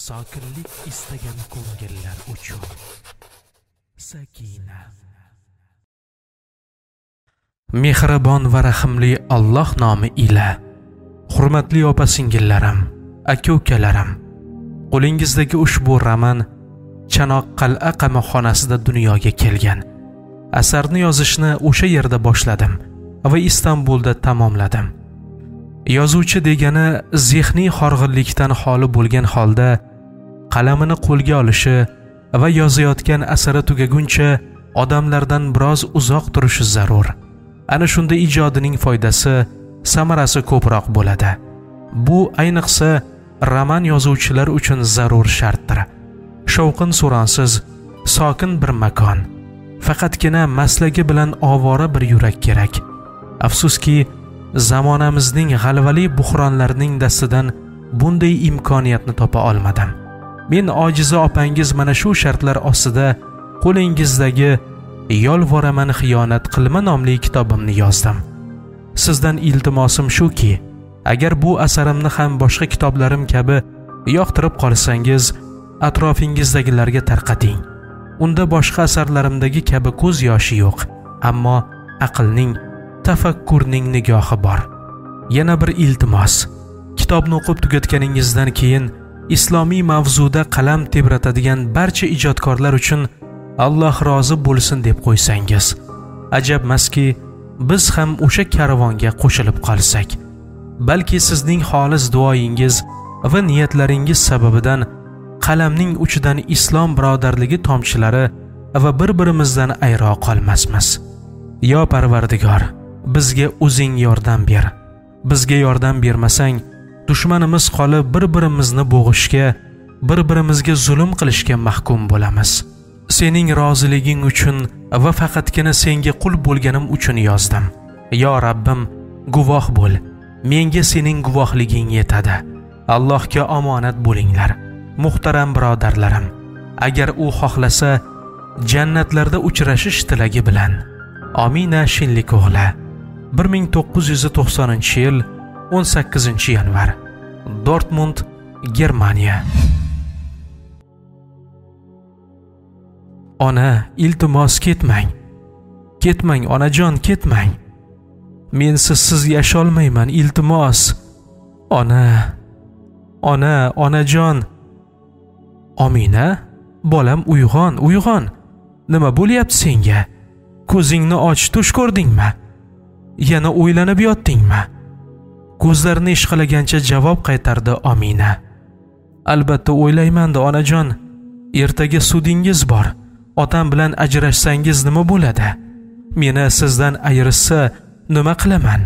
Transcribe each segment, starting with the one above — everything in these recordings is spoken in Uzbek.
sokinlik istagan ko'ngillar uchun. Sakina. Mehribon va rahimli Alloh nomi ila. Hurmatli opa-singillarim, aka-ukalarim, qo'lingizdagi ushbu roman Chanoq qal'a qamoqxonasida dunyoga kelgan. Asarni yozishni o'sha yerda boshladim va Istanbulda tamomladim. Yozuvchi degani zehniy horg'inlikdan xoli bo'lgan holda qalamini qo'lga olishi va yozayotgan asari tugaguncha odamlardan biroz uzoq turishi zarur. Ana shunda ijodining foydasi, samarasi ko'proq bo'ladi. Bu ayniqsa roman yozuvchilar uchun zarur shartdir. Shovqin suronsiz, sokin bir makon, faqatgina maslagi bilan ovora bir yurak kerak. Afsuski, zamonamizning g'alvali buhronlarining dastidan bunday imkoniyatni topa olmadim. Men ojiza opangiz mana shu shartlar ostida qo'lingizdagi Yolvoraman xiyonat qilma nomli kitobimni yozdim. Sizdan iltimosim shuki, agar bu asarimni ham boshqa kitoblarim kabi yoqtirib qolsangiz, atrofingizdagilarga tarqating. Unda boshqa asarlarimdagi kabi ko'z yoshi yo'q, ammo aqlning, tafakkurning nigohi bor. Yana bir iltimos, kitobni o'qib tugatganingizdan keyin islomiy mavzuda qalam tebratadigan barcha ijodkorlar uchun Alloh rozi bo'lsin deb qo'ysangiz. Ajabmaski, biz ham o'sha karvonga qo'shilib qolsak. Balki sizning xolis duoyingiz va niyatlaringiz sababidan qalamning uchidan islom birodarligi tomchilari va bir-birimizdan ayro qolmasmiz. Yo Parvardigor, bizga o'zing yordam ber. Bizga yordam bermasang, dushmanimiz qolib bir-birimizni bo'g'ishga, bir-birimizga zulm qilishga mahkum bo'lamiz. Sening roziliging uchun va faqatgina senga qul bo'lganim uchun yozdim. Yo Rabbim, guvoh bo'l. Menga sening guvohliging yetadi. Allohga omonat bo'linglar. Muhtaram birodarlarim, agar u xohlasa, jannatlarda uchrashish tilagi bilan. Amina Shinlik o'g'li. 1990-yil 18-yanvar. Dortmund, Germaniya. Ona, iltimos ketmang. Ketmang onajon, ketmang. Men sizsiz yasholmayman, iltimos. Onajon. Amina, bolam uyg'on, uyg'on. Nima bo'lyapti senga? Ko'zingni och, tush ko'rdingmi? Yana o'ylanib yotdingmi? Ko'zlarini ishqalagancha javob qaytardi Amina. Albatta o'ylayman-da onajon. Ertaga sudingiz bor. Otam bilan ajrashsangiz nima bo'ladi? Meni sizdan ayirsa nima qilaman?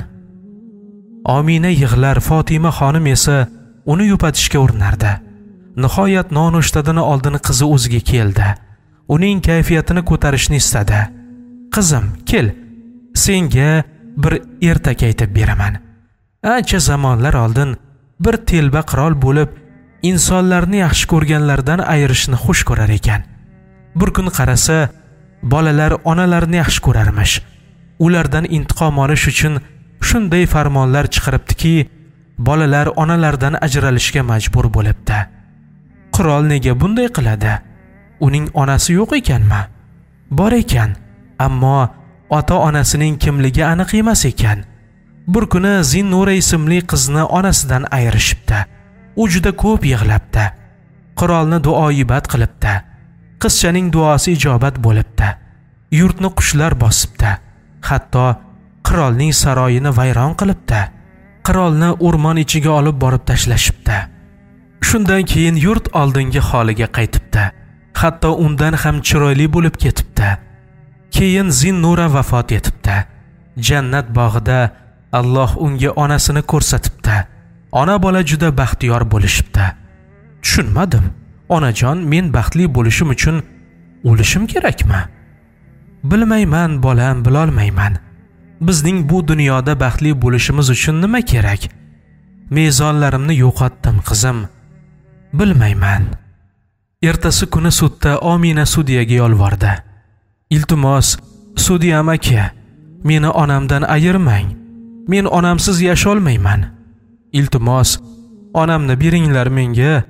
Amina yig'lar, Fatima xonim esa uni yupatishga urinardi. Nihoyat nonushtadan oldin qizi o'ziga keldi. Uning kayfiyatini ko'tarishni istadi. Qizim, kel, senga bir ertak aytib beraman. Ancha zamonlar oldin bir telba qirol bo'lib, insonlarni yaxshi ko'rganlardan ayirishni xush ko'rar ekan. Bir kun qarasa, bolalar onalarni yaxshi ko'rarmish. Ulardan intiqom olish uchun shunday farmonlar chiqaribdiki, bolalar onalardan ajralishga majbur bo'libdi. Qirol nega bunday qiladi? Uning onasi yo'q ekanmi? Bor ekan, ammo ota-onasining kimligi aniq emas ekan. Bir kuni Zinnura ismli qizni onasidan ayirishibdi. U juda ko'p yig'labdi. Qirolni duoibat qilibdi. Qizchaning duosi ijobat bo'libdi. Yurtni qushlar bosibdi. Hatto qirolning saroyini vayron qilibdi. Qirolni o'rmon ichiga olib borib tashlashibdi. Shundan keyin yurt oldingi holiga qaytibdi. Hatto undan ham chiroyli bo'lib ketibdi. Keyin Zinnura vafot etibdi. Jannat bog'ida Alloh unga onasini ko'rsatibdi. Ona bola juda baxtiyor bo'lishibdi. Tushunmadim. Onajon, men baxtli bo'lishim uchun o'lishim kerakmi? Bilmayman bolam, bilolmayman. Bizning bu dunyoda baxtli bo'lishimiz uchun nima kerak? Mezonlarimni yo'qotdim, qizim. Bilmayman. Ertasi kuni sudda Amina sudyaga yolvordi. Iltimos, sudya amaki, meni onamdan ayirmang. Men onamsiz yasholmayman. Iltimos, onamni beringlar menga.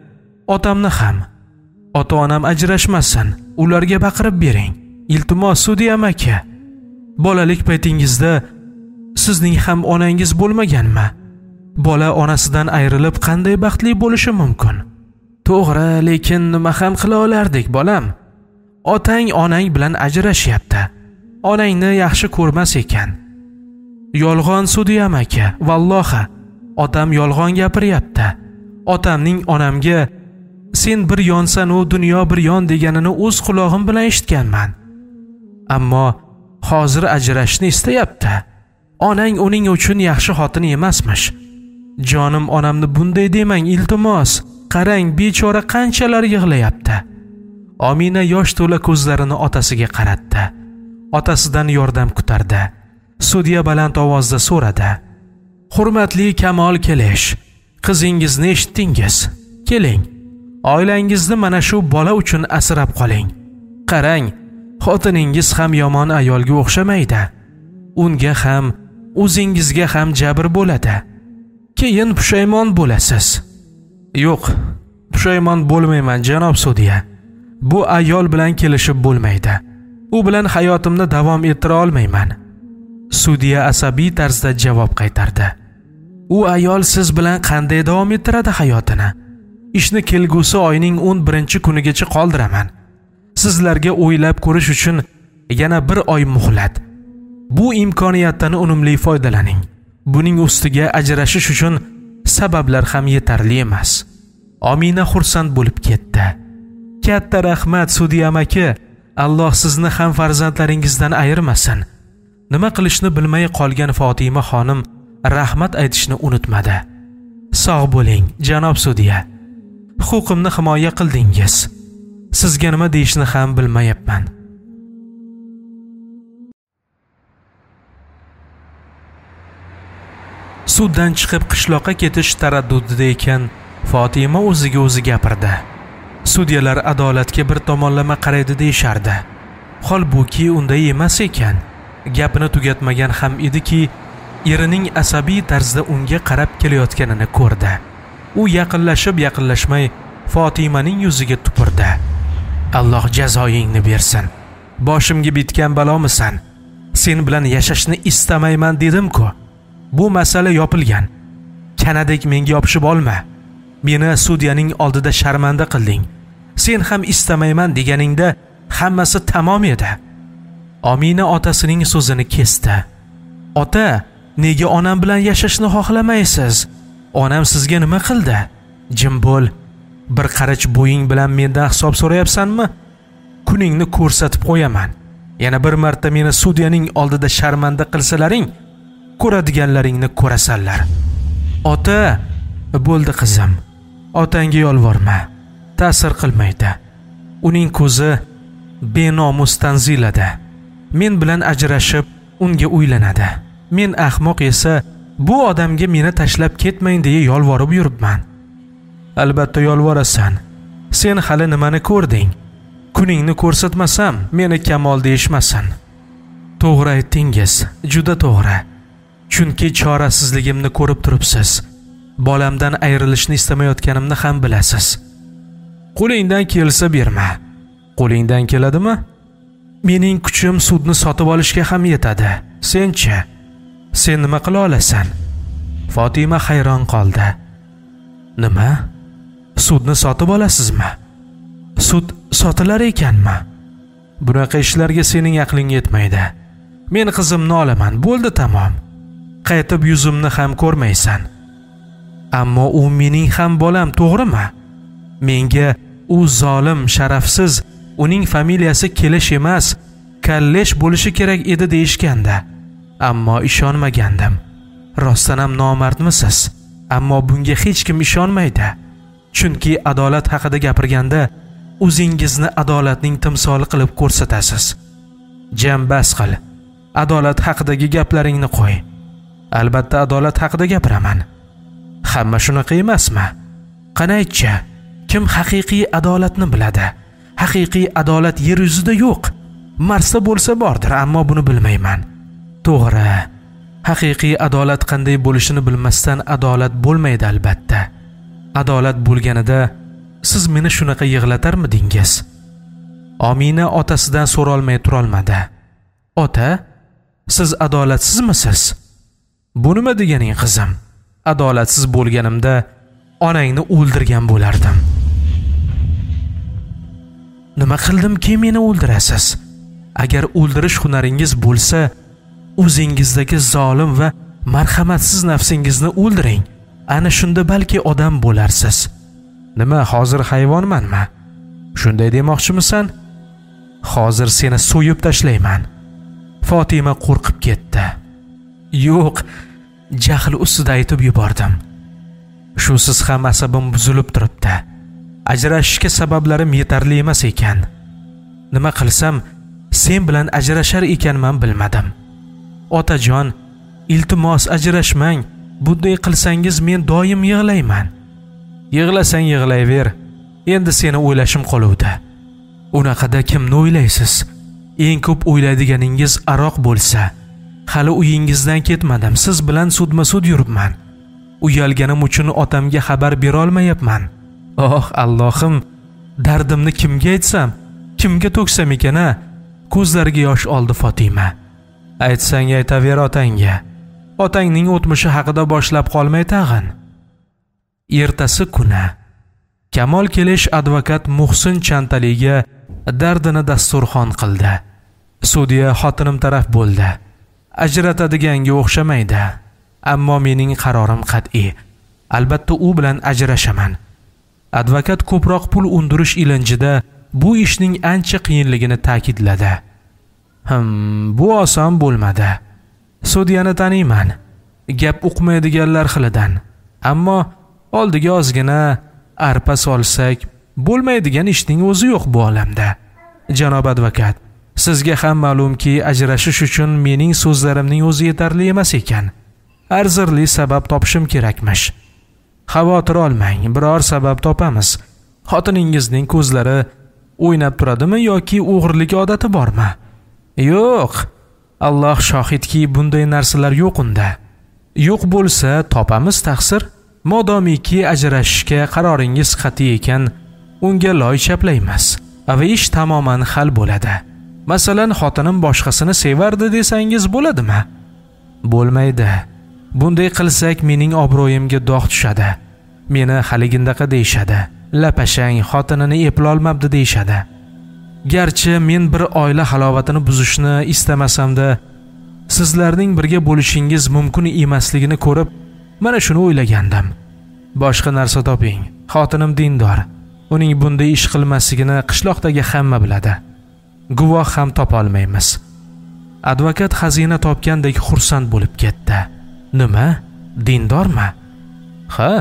otamni ham. Ota-onam ajrashmasin, ularga baqirib bering. Iltimos Sudya aka. Bolalik paytingizda sizning ham onangiz bo'lmaganmi? Bola onasidan ayrilib qanday baxtli bo'lishi mumkin? To'g'ri, lekin nima ham qila olardik, bolam? Otang onang bilan ajrashyapti. Onangni yaxshi ko'rmas ekan. Yolg'on Sudya aka, vallohi otam yolg'on gapiryapti. Otamning onamga sen bir yonsan u dunyo bir yon deganini o'z quloqim bilan eshitganman. Ammo hozir ajrashni istayapti. Onang uning uchun yaxshi xotin emasmish. Jonim onamni bunday demang, iltimos. Qarang, bechora qanchalar yig'layapti. Omina yosh to'la ko'zlarini otasiga qaratdi. Otasidan yordam kutardi. Sudya baland ovozda so'radi. Hurmatli Kamol Kelesh, qizingizni eshitdingiz. Keling, oilangizni mana shu bola uchun asrab qoling. Qarang, xotiningiz ham yomon ayolga o'xshamaydi. Unga ham, o'zingizga ham jabr bo'ladi. Keyin pushaymon bo'lasiz. Yo'q, pushaymon bo'lmayman, janob Sudya. Bu ayol bilan kelishib bo'lmaydi. U bilan hayotimni davom ettira olmayman. Sudya asabiy tarzda javob qaytardi. U ayol siz bilan qanday davom ettiradi hayotini? Ishni kelgusi oyning 11-kunigacha qoldiraman. Sizlarga o'ylab ko'rish uchun yana bir oy muhlat. Bu imkoniyatdan unumli foydalaning. Buning ustiga ajrashish uchun sabablar ham yetarli emas. Omina xursand bo'lib ketdi. Katta rahmat Sudya aka. Alloh sizni ham farzandlaringizdan ayirmasin. Nima qilishni bilmay qolgan Fatima xonim rahmat aytishni unutmadi. Sog' bo'ling, janob Sudya. Huquqimni himoya qildingiz. Sizga nima deyishni ham bilmayapman. Suddan chiqib qishloqqa ketish taraddudida ekan, Fatima o'ziga o'zi gapirdi. Sudyalar adolatga bir tomonlama qaraydi deyishardi. Holbuki unday emas ekan. Gapini tugatmagan ham ediki, erining asabiy tarzda unga qarab kelayotganini ko'rdi. U yaqinlashmay Fatimaning yuziga tupurdi. Alloh jazoingni bersin. Boshimga bitgan balomisan? Sen bilan yashashni istamayman dedim-ku. Bu masala yopilgan. Kanadek menga yopishib olma. Meni sudyaning oldida sharmanda qilding. Sen ham istamayman deganingda hammasi tamom edi. Omina otasining so'zini kesdi. Ota, nega onam bilan yashashni xohlamaysiz? Onam sizga nima qildi? Jim bo'l. Bir qarich bo'ying bilan mendan hisob so'rayapsanmi? Kuningni ko'rsatib qo'yaman. Yana bir marta meni sudyaning oldida sharmanda qilsalaring, ko'radiganlaringni ko'rasanlar. Ota, bo'ldi qizim. Otangga yolvorma. Ta'sir qilmaydi. Uning ko'zi benomus tanzilada. Men bilan ajrashib, unga uylanadi. Men ahmoq esa bu odamga meni tashlab ketmang deya yolvorib yuribman. Albatta yolvorasan. Sen hali nimani ko'rding? Kuningni ko'rsatmasam, meni Kamol deyishmasin. To'g'ri aytdingiz, juda to'g'ri. Chunki chorasizligimni ko'rib turibsiz. Bolamdan ayrilishni istamayotganimni ham bilasiz. Qo'lingdan kelsa berma. Qo'lingdan keladimi? Mening kuchim sudni sotib olishga ham yetadi. Senchi? Sen nima qila olasan? Fatima hayron qoldi. Nima? Sudni sotib olasizmi? Sud sotilar ekanmi? Bunaqa ishlarga sening aqling yetmaydi. Men qizimni olaman, bo'ldi tamom. Qaytib yuzimni ham ko'rmaysan. Ammo u mening ham bolam, to'g'rimi? Menga u zolim, sharafsiz, uning familiyasi Kelesh emas, Kallesh bo'lishi kerak edi deyishganda. Ammo ishonmagandim. Rostdan ham nomardmisiz? Ammo bunga hech kim ishonmaydi. Chunki adolat haqida gapirganda o'zingizni adolatning timsoli qilib ko'rsatasiz. Jambas qil. Adolat haqidagi gaplaringni qo'y. Albatta adolat haqida gapiraman. Hamma shunaqa emasmi? Qanaychi? Kim haqiqiy adolatni biladi? Haqiqiy adolat yer yuzida yo'q. Marsda bo'lsa bordir, ammo buni bilmayman. To'g'ri. Haqiqiy adolat qanday bo'lishini bilmasdan adolat bo'lmaydi albatta. Adolat bo'lganida siz meni shunaqa yig'latarmidingiz? Omina otasidan so'rolmay turolmadi. Ota, siz adolatsizmisiz? Bu nima deganing qizim? Adolatsiz bo'lganimda onangni o'ldirgan bo'lardim. Nima qildimki meni o'ldirasiz? Agar o'ldirish hunaringiz bo'lsa, o'zingizdagi zolim va marhamatsiz nafsingizni o'ldiring. Ana shunda balki odam bo'larsiz. Nima, hozir hayvonmanmi? Shunday demoqchimisan? Hozir seni so'yib tashlayman. Fatima qo'rqib ketdi. Yo'q, jahl ustida aytib yubordim. Shusiz ham asabim buzilib turibdi. Ajrashishga sabablarim yetarli emas ekan. Nima qilsam sen bilan ajrashar ekanman bilmadim. Otajon, iltimos ajrashmang. Bunday qilsangiz men doim yig'layman. Yig'lasang yig'layver. Endi seni o'ylashim qoluvdi. Unaqada kimni o'ylaysiz? Eng ko'p o'ylaydiganingiz aroq bo'lsa, hali uyingizdan ketmadim. Siz bilan sudma-sud yuribman. Uyalganim uchun otamga xabar bera olmayapman. Oh, Allohim, dardimni kimga aytsam, kimga to'ksam ekan-a? Ko'zlariga yosh oldi Fatima. Aytsang aytaver otangga. Otangning o'tmishi haqida boshlab qolmay tag'in. Ertasi kuni Kamol kelish advokat Muhsin Chantaliga dardini dasturxon qildi. Sudya xotinim taraf bo'ldi. Ajratadiganga o'xshamaydi. Ammo mening qarorim qat'iy. Albatta u bilan ajrashaman. Advokat ko'proq pul undirish ilinjida bu ishning ancha qiyinligini ta'kidladi. Bu oson bo'lmadi. Sudyani taniyman. Gap uqmaydiganlar xilidan. Ammo oldiga ozgina arpa solsak, bo'lmaydigan ishning o'zi yo'q bu olamda. Janob advokat, sizga ham ma'lumki, ajrashish uchun mening so'zlarimning o'zi yetarli emas ekan. Arzirli sabab topishim kerakmish. Xavotir olmang, biror sabab topamiz. Xotiningizning ko'zlari o'ynab turadimi yoki o'g'irlik odati bormi? Yo'q. Alloh shohidki, bunday narsalar yo'q unda. Yo'q bo'lsa topamiz taqsir. Modomiki ajrashishga qaroringiz qat'iy ekan, unga loy chaplaymiz va ish tamoman hal bo'ladi. Masalan, xotinim boshqasini sevardi desangiz bo'ladimi? Bo'lmaydi. Bunday qilsak mening obro'yimga dog' tushadi. Meni haligindaqa deyshadi. Lapashang xotinini eplolmabdi deyshadi. Garchi men bir oila halovatini buzishni istamasam-da, sizlarning birga bo'lishingiz mumkin emasligini ko'rib, mana shuni o'ylagandim. Boshqa narsa toping. Xotinim dindor. Uning bunday ish qilmasligini qishloqdagi hamma biladi. Guvoh ham topa olmaymiz. Advokat xazina topgandek xursand bo'lib ketdi. Nima? Dindormi? Ha?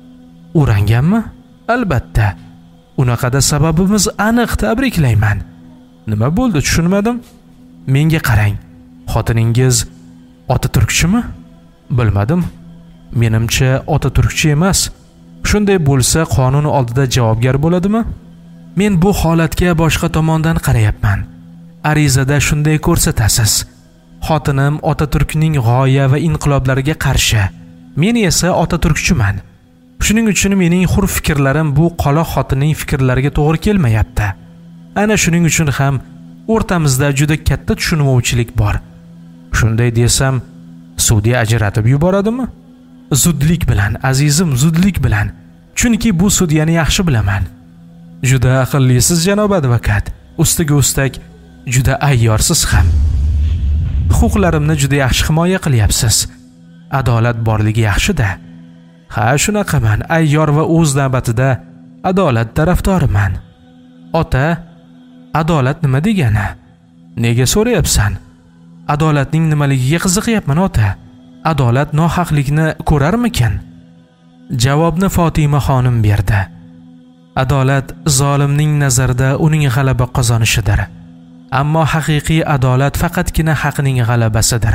Uranganmi? Albatta. Unaqada sababimiz aniq, tabriklayman. Nima bo'ldi, tushunmadim. Menga qarang. Xotiningiz Otaturkchimi? Bilmadim. Menimcha Otaturkchi emas. Shunday bo'lsa qonun oldida javobgar bo'ladimi? Men bu holatga boshqa tomondan qarayapman. Arizada shunday ko'rsatasiz. Xotinim Otaturkning g'oya va inqiloblariga qarshi. Men esa Otaturkchiman. Shuning uchun mening hur fikrlarim bu qoloq xotinning fikrlariga to'g'ri kelmayapti. Ana shuning uchun ham o'rtamizda juda katta tushunmovchilik bor. Shunday desam, sudya ajratib yuboradimi? Zudlik bilan, azizim, zudlik bilan. Chunki bu sudyani yaxshi bilaman. Juda aqllisiz janob advokat. Ustiga ustak juda ayyorsiz ham. Huquqlarimni juda yaxshi himoya qilyapsiz. Adolat borligi yaxshi-da. Ha, shunaqaman, ayyor va o'z navbatida adolat tarafdoriman. Ota, adolat nima degani? Nega so'rayapsan? Adolatning nimaligiga qiziqyapman, ota. Adolat nohaqlikni ko'rarmikan? Javobni Fatima xonim berdi. Adolat zolimning nazarida uning g'alaba qozonishidir. Ammo haqiqiy adolat faqatgina haqning g'alabasidir.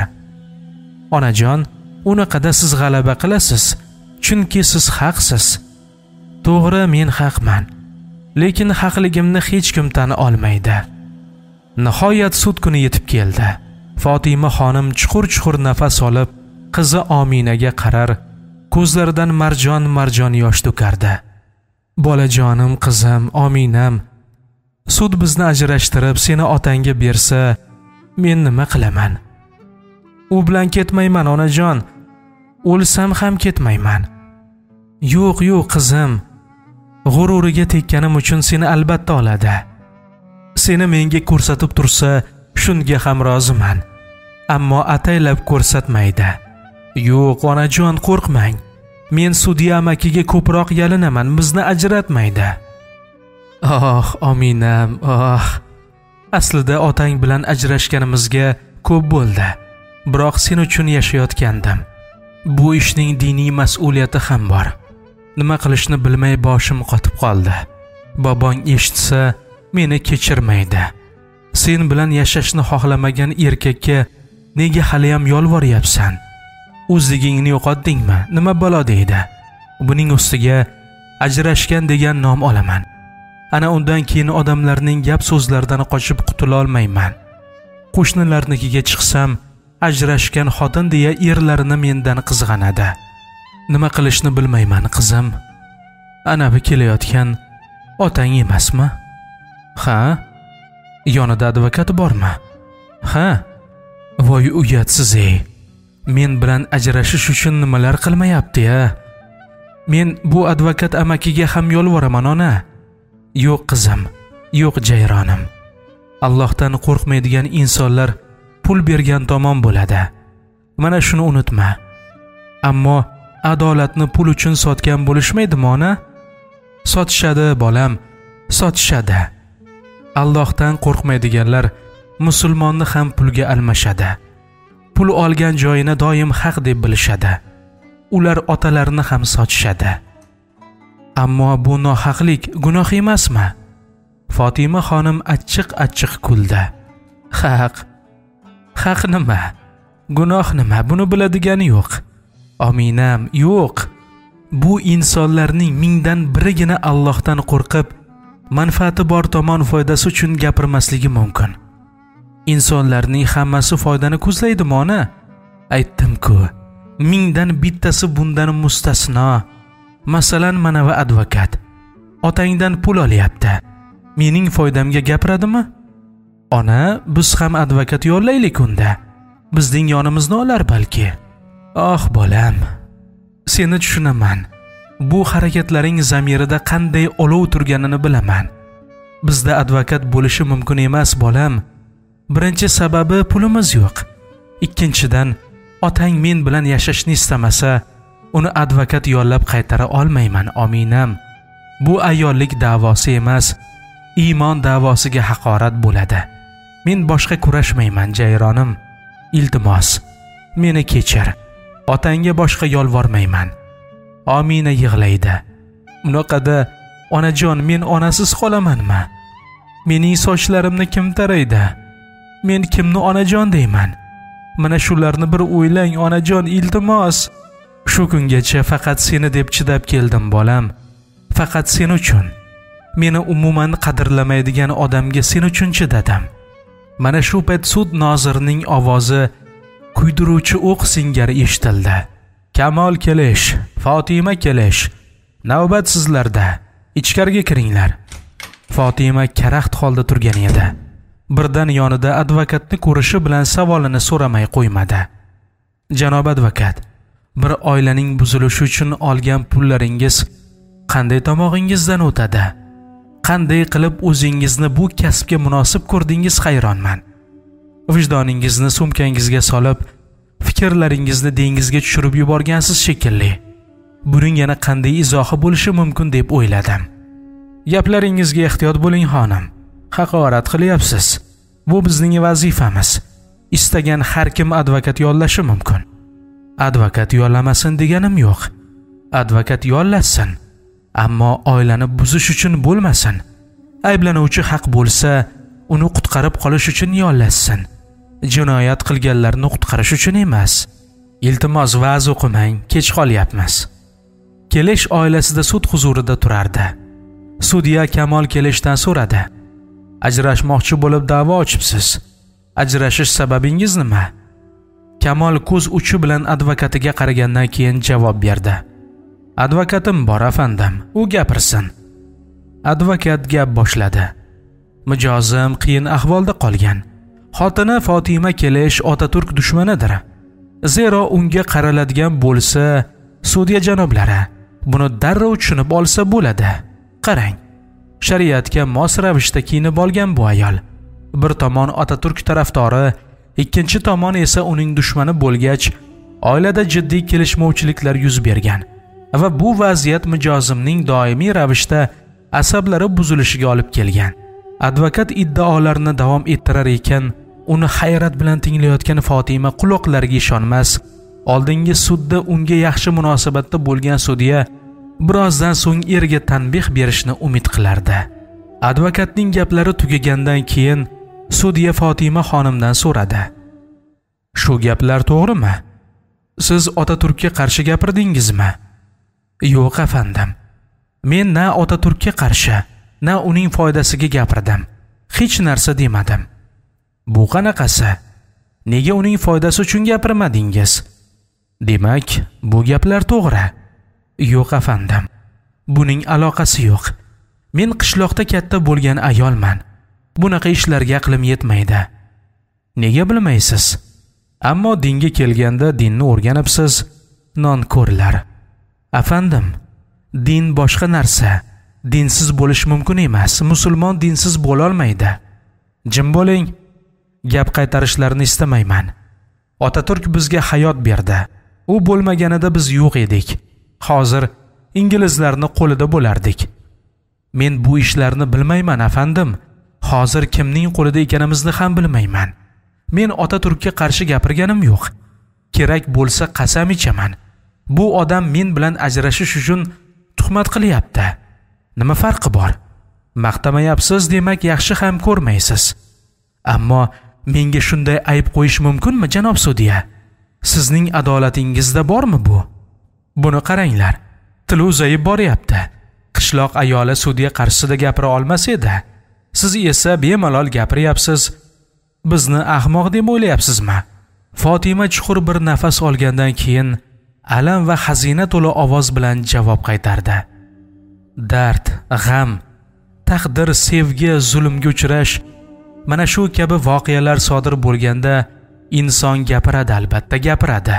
Onajon, unaqada siz g'alaba qilasiz, chunki siz haqsiz. To'g'ri, men haqman, lekin haqligimni hech kim tan olmaydi. Nihoyat sud kuni yetib keldi. Fatima xonim chuqur-chuqur nafas olib, qizi Ominaga qarar, ko'zlaridan marjon-marjon yosh to'kardi. Bolajonim, qizim, Ominam, sud bizni ajrashtirib seni otangga bersa, men nima qilaman? U bilan ketmayman, onajon. O'lsam ham ketmayman. Yo'q, qizim. G'ururiga tekkanim uchun seni albatta oladi. Seni menga ko'rsatib tursa, shunga ham roziman. Ammo ataylab ko'rsatmaydi. Yo'q, onajon, qo'rqmang. Men Sudya amakiga ko'proq yalinaman, bizni ajratmaydi. Ominam, Aslida otang bilan ajrashganimizga ko'p bo'ldi. Biroq sen uchun yashayotgandim. Bu ishning diniy mas'uliyati ham bor. Nima qilishni bilmay boshim qotib qoldi. Bobong eshitsa, meni kechirmaydi. Sen bilan yashashni xohlamagan erkakka nega hali ham yolvoryapsan? O'zligingni yo'qotdingmi? Nima balo deydi? Buning ustiga ajrashgan degan nom olaman. Ana undan keyin odamlarning gap so'zlaridan qochib qutula olmayman. Qo'shnilarnikiga chiqsam, ajrashgan xotin deya erlarini mendan qizg'anadi. Nima qilishni bilmayman, qizim. Ana bu kelayotgan otang emasmi? Ha? Yonida advokat bormi? Ha? Voy uyatsiz-ey. Men bilan ajrashish uchun nimalar qilmayapti-ya? Men bu advokat amakiga ham yolvoraman, ona. Yo'q qizim, yo'q jayronim. Allohdan qo'rqmaydigan insonlar pul bergan tomon bo'ladi. Mana shuni unutma. Ammo adolatni pul uchun sotgan bo'lishmaydimi, ona? Sotishadi, bolam, sotishadi. Allohdan qo'rqmaydiganlar musulmonni ham pulga almashadi. Pul olgan joyini doim haq deb bilishadi. Ular otalarini ham sotishadi. Ammo bu nohaqlik, gunoh emasmi? Fatima xonim achchiq kuldi. Haq nima? Gunoh nima? Buni biladigani yo'q. Ominam, yo'q. Bu insonlarning mingdan birigina Allohdan qo'rqib, manfaati bor tomon foydasi uchun gapirmasligi mumkin. Insonlarning hammasi foydani ko'zlaydimi, ona? Aytdim-ku, mingdan bittasi bundan mustasno. Masalan, mana va advokat otangdan pul olyapti. Mening foydamga gapiradimi? Ona, biz ham advokat yollaylik unda. Bizning yonimizni olar balki. Bolam, seni tushunaman. Bu harakatlaring zamirida qanday olov turganini bilaman. Bizda advokat bo'lishi mumkin emas, bolam. Birinchi sababi pulimiz yo'q. Ikkinchidan, otang men bilan yashashni istamasa, uni advokat yollab qaytara olmayman, Ominam. Bu ayollik da'vosi emas, iymon da'vosiga haqorat bo'ladi. Men boshqa kurashmayman, jayronim. Iltimos, meni kechir. Otangga boshqa yolvormayman. Omina yig'laydi. Unaqada, onajon, men onasiz qolamanmi? Mening sochlarimni kim taraydi? Men kimni onajon deyman? Mana shularni bir o'ylang, onajon, iltimos. Shu kungacha faqat seni deb chidab keldim, bolam. Faqat sen uchun. Meni umuman qadrlamaydigan odamga sen uchun chidadim. Mana shu payt sud nozirining ovozi kuydiruvchi o'q singari eshitildi. Kamol kelish, Fatima kelish. Navbat sizlarda. Ichkariga kiringlar. Fatima karaxt holda turgan edi. Birdan yonida advokatni ko'rishi bilan savolini so'ramay qo'ymadi. Janob advokat, bir oilaning buzilishi uchun olgan pullaringiz qanday tomog'ingizdan o'tadi? Qanday qilib o'zingizni bu kasbga munosib ko'rdingiz, hayronman. Vijdoningizni sumkangizga solib, fikrlaringizni dengizga tushirib yuborgansiz shekilli. Buning yana qanday izohi bo'lishi mumkin deb o'yladim. Gaplaringizga ehtiyot bo'ling, xonim. Haqorat qilyapsiz. Bu bizning vazifamiz. Istagan har kim advokat yollashi mumkin. Advokat yollamasin deganim yo'q. Advokat yollasin. Ammo oilani buzish uchun bo'lmasin. Ayblanuvchi haq bo'lsa, uni qutqarib qolish uchun yollasin. Jinoyat qilganlarni qutqarish uchun emas. Iltimos, va'z o'qimang, kech qolyapmiz. Kelish oilasida sud huzurida turardi. Sudya Kamol kelishdan so'radi. Ajrashmoqchi bo'lib da'vo ochibsiz. Ajrashish sababingiz nima? Kamol ko'z uchi bilan advokatiga qaragandan keyin javob berdi. Advokatim bor, afandim. U gapirsin. Advokat gap boshladi. Mijozim qiyin ahvolda qolgan. Xotini Fotima kelish Otaturk dushmanidir. Zero unga qaraladigan bo'lsa, sudya janoblari buni darrov tushunib olsa bo'ladi. Qarang, shariatga mos ravishda kiyinib olgan bu ayol. Bir tomon Otaturk tarafdori, ikkinchi tomon esa uning dushmani bo'lgach, oilada jiddiy kelishmovchiliklar yuz bergan va bu vaziyat mijozimning doimiy ravishda asablari buzilishiga olib kelgan. Advokat iddaolarini davom ettirar ekan, uni hayrat bilan tinglayotgan Fotima quloqlariga ishonmas. Oldingi sudda unga yaxshi munosabatda bo'lgan sudya birozdan so'ng eriga tanbeh berishni umid qilardi. Advokatning gaplari tugagandan keyin sudya Fotima xonimdan so'radi. Shu gaplar to'g'rimi? Siz Otaturkka qarshi gapirdingizmi? Yo'q afandim. Men na Otaturkka qarshi, na uning foydasiga gapirdim. Hech narsa demadim. Bu qanaqasi? Nega uning foydasi uchun gapirmadingiz? Demak, bu gaplar to'g'ri. Yo'q afandim. Buning aloqasi yo'q. Men qishloqda katta bo'lgan ayolman. Bunaqa ishlarga aqlim yetmaydi. Nega bilmaysiz? Ammo dinga kelganda dinni o'rganibsiz, nonko'rlar. Afandim, din boshqa narsa. Dinsiz bo'lish mumkin emas. Musulmon dinsiz bo'la olmaydi. Jim bo'ling. Gap qaytarishlarini istamayman. Otaturk bizga hayot berdi. U bo'lmaganida biz yo'q edik. Hozir inglizlarning qo'lida bo'lardik. Men bu ishlarni bilmayman afandim. Hozir kimning qo'lida ekanimizni ham bilmayman. Men Otaturkka qarshi gapirganim yo'q. Kerak bo'lsa qasam ichaman. Bu odam men bilan ajrashish uchun tuhmat qilyapti. Nima farqi bor? Maqtamayapsiz, demak yaxshi ham ko'rmaysiz. Ammo menga shunday ayb qo'yish mumkinmi, janob sudya? Sizning adolatingizda bormi bu? Buni qaranglar. Tili uzayib boryapti. Qishloq ayoli sudya qarshisida gapira olmas edi. Siz esa bemalol gapiryapsiz. Bizni ahmoq deb o'ylayapsizmi? Fotima chuqur bir nafas olgandan keyin alam va xazina to'la ovoz bilan javob qaytardi. Dard, g'am, taqdir, sevgi, zulmga uchrash, mana shu kabi voqealar sodir bo'lganda inson gapiradi, albatta gapiradi.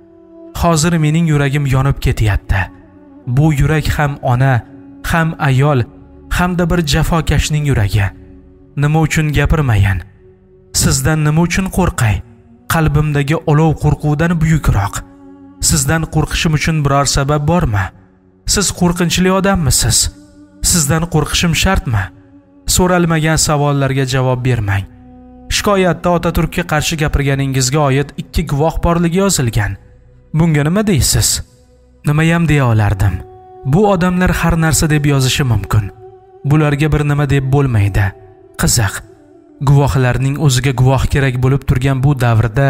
Hozir mening yuragim yonib ketyapti. Bu yurak ham ona, ham ayol, hamda bir jafokashning yuragi. Nima uchun gapirmayin? Sizdan nima uchun qo'rqay? Qalbimdagi olov qo'rquvdan buyukroq. Sizdan qo'rqishim uchun biror sabab bormi? Siz qo'rqinchli odammisiz? Sizdan qo'rqishim shartmi? So'ralmagan savollarga javob bermang. Shikoyatda Otaturkka qarshi gapirganingizga oid 2 guvoh borligi yozilgan. Bunga nima deysiz? Nimayam deya olardim. Bu odamlar har narsa deb yozishi mumkin. Bularga bir nima deb bo'lmaydi. Qiziq. Guvohlarning o'ziga guvoh kerak bo'lib turgan bu davrda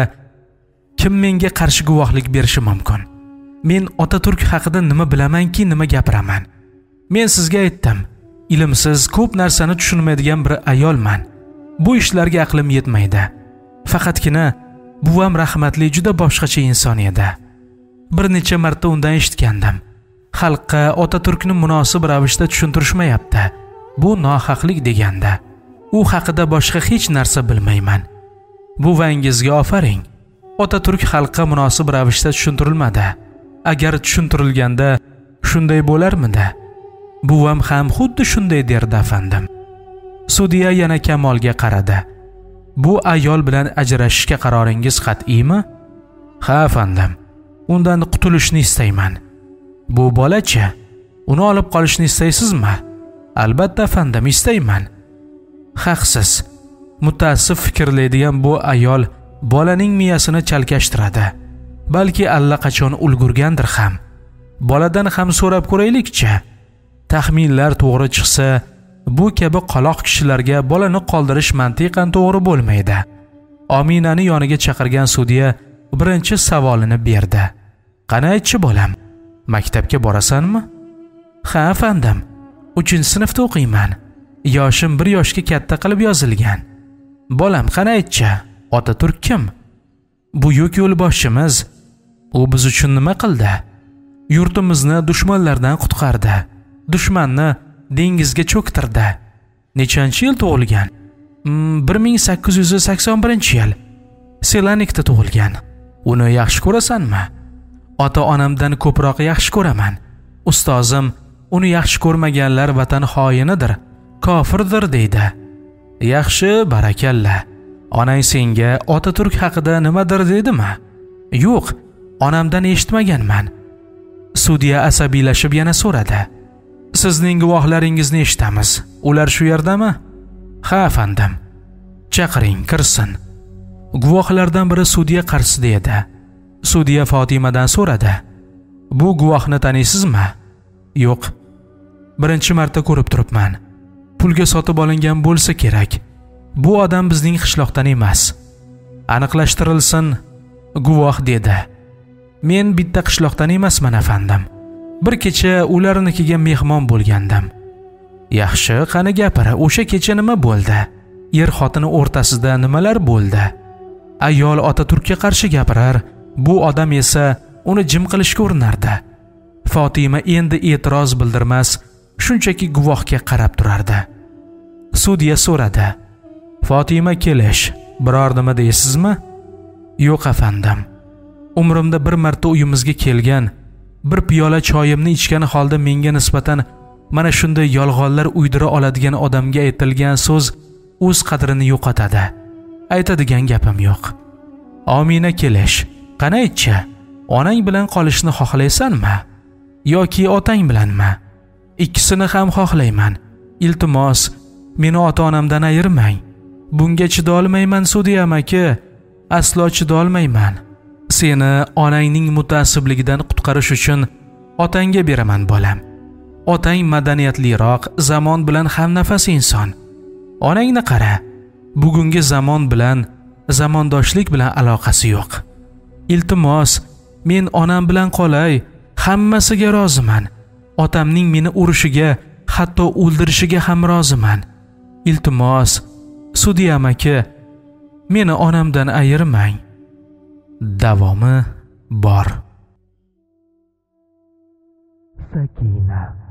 kim menga qarshi guvohlik berishi mumkin? Men Otaturk haqida nima bilamanki, nima gapiraman? Men sizga aytdim, ilmsiz, ko'p narsani tushunmaydigan bir ayolman. Bu ishlarga aqlim yetmaydi. Faqatgina buvam rahmatli juda boshqacha inson edi. Bir necha marta undan eshitgandim. Xalqqa Otaturkni munosib ravishda tushuntirishmayapti. Bu nohaqlik deganda. U haqida boshqa hech narsa bilmayman. Buvangizga ofaring. Otaturk xalqqa munosib ravishda tushuntirilmadi. Agar tushuntirilganda shunday bo'larmidi? Buvam ham xuddi shunday derdi afandim. Sudya yana Kamolga qaradi. Bu ayol bilan ajrashishga qaroringiz qat'iymi? Ha afandim. Undan qutulishni istayman. Bu bola-chi? Uni olib qolishni istaysizmi? Albatta afandim, istayman. Haqsiz. Mutaassif fikrlaydigan bu ayol bolaning miyasini chalkashtiradi. Balki allaqachon ulgurgandir ham. Boladan ham so'rab ko'raylik-chi. Taxminlar to'g'ri chiqsa, bu kabi qaloq kishilarga bolani qoldirish mantiqan to'g'ri bo'lmaydi. Ominani yoniga chaqirgan sudya birinchi savolini berdi. Qani aytchi bolam, maktabga borasanmi? Ha afandim, 3-sinfda o'qiyman. Yoshim 1 yoshga katta qilib yozilgan. Bolam, qani aytchi, Otaturk kim? Buyuk yo'lboshchimiz. U biz uchun nima qildi? Yurtimizni dushmanlardan qutqardi. Dushmanni dengizga cho'ktirdi. Nechanchi yil tug'ilgan? 1881-yil. Selanikda tug'ilgan. Uni yaxshi ko'rasanmi? Ota-onamdan ko'proq yaxshi ko'raman. Ustozim uni yaxshi ko'rmaganlar vatan xoinidir, kofirdir deydi. Yaxshi, barakalla. Onang senga Otaturk haqida nimadir dedimi? Yo'q, onamdan eshitmaganman. Sudya asabiylashib yana so'radi. Sizning guvohlaringizni eshitamiz. Ular shu yerdami? Ha, afandim. Chaqiring, kirsin. Guvohlardan biri sudya qarshisida edi. Sudya Fotimadan so'radi. Bu guvohni taniysizmi? Yo'q. Birinchi marta ko'rib turibman. Pulga sotib olingan bo'lsa kerak. Bu odam bizning qishloqdan emas. Aniqlashtirilsin, guvoh dedi. Men bitta qishloqdan emasman, afandim. Bir kecha ularnikiga mehmon bo'lgandim. Yaxshi, qani gapira, o'sha kecha nima bo'ldi? Er-xotin o'rtasida nimalar bo'ldi? Ayol Otaturkka qarshi gapirar, bu odam esa uni jim qilishga urinardi. Fotima endi e'tiroz bildirmas, shunchaki guvohga qarab turardi. Sudya so'radi. Fotima kelish, biror nima deysizmi? Yo'q, afandim. Umrimda bir marta uyimizga kelgan, bir piyola choyimni ichgan holda menga nisbatan mana shunday yolg'onlar uydira oladigan odamga aytilgan so'z o'z qadrini yo'qotadi. Aytadigan gapim yo'q. Omina kelish. Qani aytchi, onang bilan qolishni xohlaysanmi? Yoki otang bilanmi? Ikkisini ham xohlayman. Iltimos, meni ota-onamdan ayirmang. Bunga chidolmayman, Sudya amaki. Aslo chidolmayman. Seni onangning mutaassibligidan qutqarish uchun otangga beraman, bolam. Otang madaniyatliroq, zamon bilan hamnafas inson. Onangni qara. Bugungi zamon bilan, zamondoshlik bilan aloqasi yo'q. Iltimos, men onam bilan qolay. Hammasiga roziman. Otamning meni urishiga, hatto o'ldirishiga ham roziman. Iltimos, Sudya amaki, meni onamdan ayirmang. Davomi bor. Sakina.